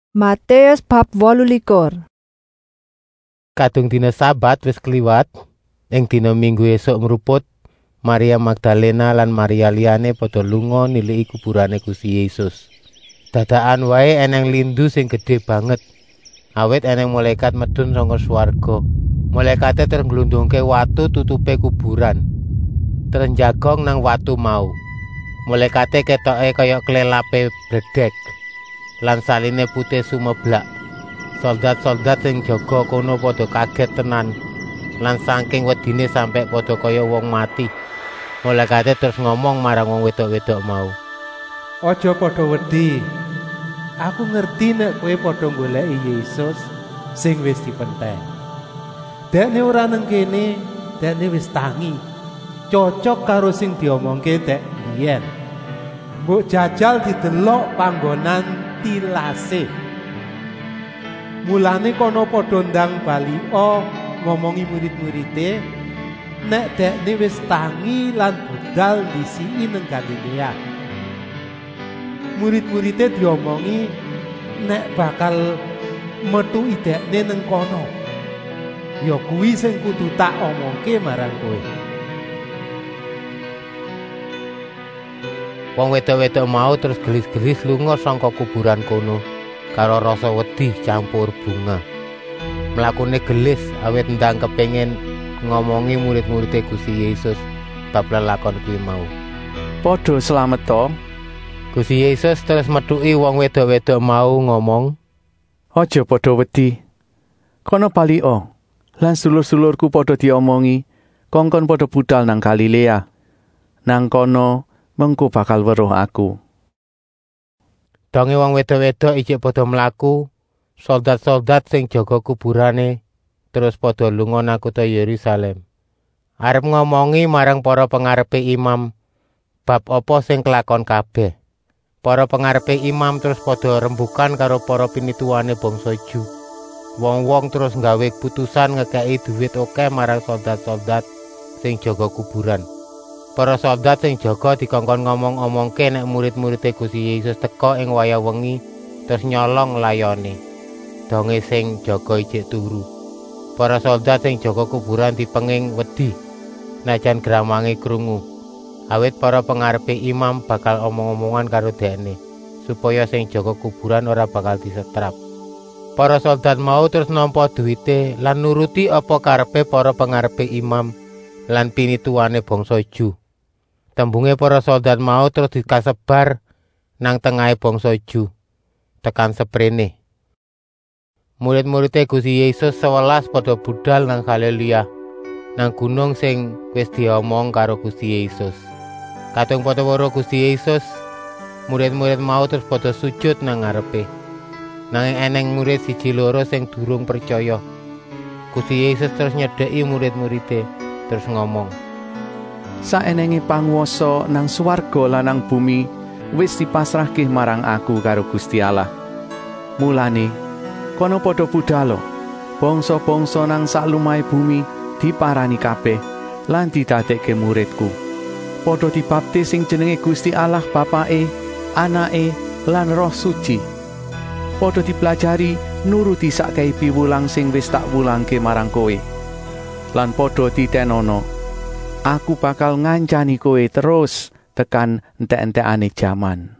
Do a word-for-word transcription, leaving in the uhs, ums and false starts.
Matius bab wolu likur. Kadung dina Sabat wis kliwat, ing dina Minggu esuk mruput, Maria Magdalena lan Maria liyane padha lunga niliki kuburane Gusti Yesus. Dadakan wae eneng lindu sing gedhe banget. Awit eneng malaikat medhun saka swarga. Malaikate terus nglundungke watu tutupe kuburan. Terus njagong nang watu mau. Malaikate ketoke kaya klelape bledek. Lan saline putih sumeblak. Soldat-soldat sing jaga kono padha kaget tenan. Lan saking wedine sampe padha kaya wong mati. Malaikate terus ngomong marang wong wedok-wedok mau. Aja padha wedi. Aku ngerti nek kowe padha goleki Yesus sing wis dipenteng. Dekne ora nang kene, dekne wis tangi. Cocok karo sing diomongke dek biyen. Mbok jajal didelok panggonan tilase. Mulane kono padha ndang balika ngomongi murid-muride nek dekne wis tangi lan budal disiki nang Galilea. Murid-muride diomongi nek bakal metu idekne nang kono. Ya kuwi sing kudu tak omongke marang kowe. Wong wedok-wedok mau terus gelis-gelis lunga saka kuburan kono karo rasa wedi campur bunga. Mlakune gelis awit ndang kepengin ngomongi murid-muride Gusti Yesus bab lelakon kuwi mau. Padha slamet to. Gusti Yesus terus methuki wong wedok-wedok mau ngomong, Aja padha wedi. Kono palika, lan sedulur-sedulurku padha diomongi, kongkon padha budal nang Galilea. Nang kono mengko bakal weruh aku. Donge wong wedok-wedok ijik padha mlaku, soldat-soldat sing jaga kuburane terus padha lunga nang kutha Yerusalem. Arep ngomongi marang para pengarepe imam bab apa sing kelakon kabeh. Para pengarepe imam terus padha rembukan karo para pinituane bangsa Ju. Wong-wong terus nggawe putusan ngekeki dhuwit akeh marang soldat-soldat sing jaga kuburan. Para soldat sing jaga dikongkon ngomong-omongke nek murid-muride Gusti Yesus teka ing wayah wengi terus nyolong layone. Donge sing jaga ijik turu. Para soldat sing jaga kuburan dipenging wedi najan gramange krungu. Awit para pengarepe imam bakal omong-omongan karo dekne supaya sing jaga kuburan ora bakal disetrap. Para soldat mau terus nampa duwite lan nuruti apa karepe para pengarepe imam lan pinituane bangsa Ju. Tembunge para soldat mau terus dikasebar nang tengahe bangsa Ju. Tekan seprene. Murid-muride Gusti Yesus sewelas padha budal nang Galilea, nang gunung sing wis diomong karo Gusti Yesus. Kadung padha weruh Gusti Yesus, murid-murid mau terus padha sujud nang ngarepe. Nanging eneng murid siji loro sing durung percaya. Gusti Yesus terus nyedheki murid-muride terus ngomong, Saenenge panguwasa nang swarga lan nang bumi wis dipasrahke marang aku karo Gusti Allah. Mulane kono padha budal. Bangsa-bangsa nang saklumahe bumi diparani kabeh lan didadekke muridku. Padha dibaptis sing jenenge Gusti Allah Bapake, Anake lan Roh Suci. Padha dipelajari nuruti sakkei piwulang sing wis tak wulangke marang kowe. Lan padha ditenono, aku bakal ngancani kowe terus tekan entek-entekane jaman.